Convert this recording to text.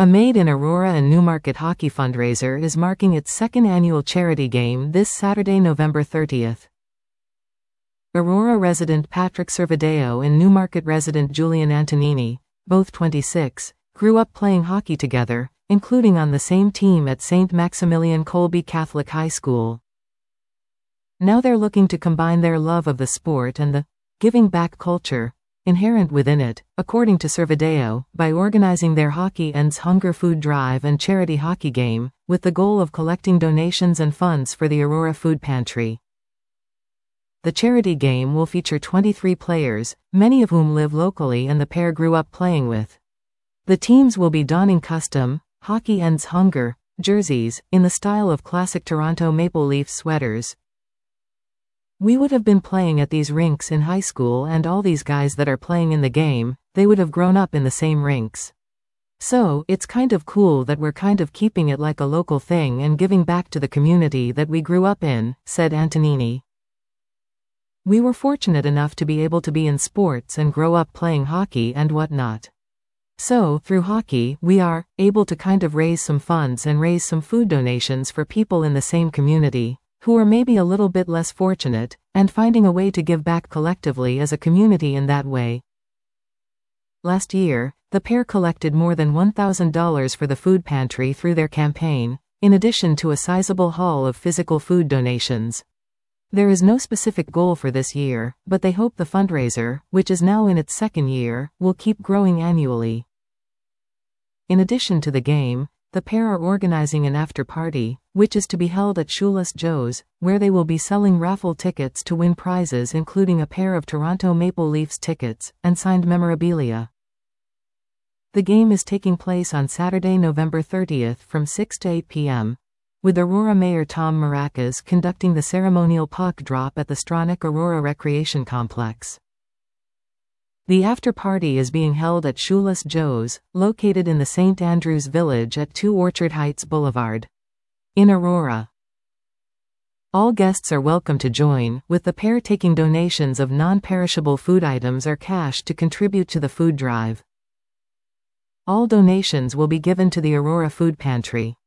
A Made in Aurora and Newmarket hockey fundraiser is marking its second annual charity game this Saturday, November 30th. Aurora resident Patrick Servadeo and Newmarket resident Julian Antonini, both 26, grew up playing hockey together, including on the same team at St. Maximilian Kolbe Catholic High School. Now they're looking to combine their love of the sport and the giving back culture inherent within it, according to Servadeo, by organizing their Hockey Ends Hunger food drive and charity hockey game, with the goal of collecting donations and funds for the Aurora Food Pantry. The charity game will feature 23 players, many of whom live locally and the pair grew up playing with. The teams will be donning custom, Hockey Ends Hunger jerseys, in the style of classic Toronto Maple Leafs sweaters. We would have been playing at these rinks in high school, and all these guys that are playing in the game, they would have grown up in the same rinks. So, it's kind of cool that we're kind of keeping it like a local thing and giving back to the community that we grew up in, said Antonini. We were fortunate enough to be able to be in sports and grow up playing hockey and whatnot. So, through hockey, we are able to kind of raise some funds and raise some food donations for people in the same community, who are maybe a little bit less fortunate, and finding a way to give back collectively as a community in that way. Last year, the pair collected more than $1,000 for the food pantry through their campaign, in addition to a sizable haul of physical food donations. There is no specific goal for this year, but they hope the fundraiser, which is now in its second year, will keep growing annually. In addition to the game, the pair are organizing an after-party, which is to be held at Shoeless Joe's, where they will be selling raffle tickets to win prizes including a pair of Toronto Maple Leafs tickets, and signed memorabilia. The game is taking place on Saturday, November 30th from 6 to 8 p.m., with Aurora Mayor Tom Maracas conducting the ceremonial puck drop at the Stronach Aurora Recreation Complex. The after-party is being held at Shoeless Joe's, located in the St. Andrews Village at 2 Orchard Heights Boulevard, in Aurora. All guests are welcome to join, with the pair taking donations of non-perishable food items or cash to contribute to the food drive. All donations will be given to the Aurora Food Pantry.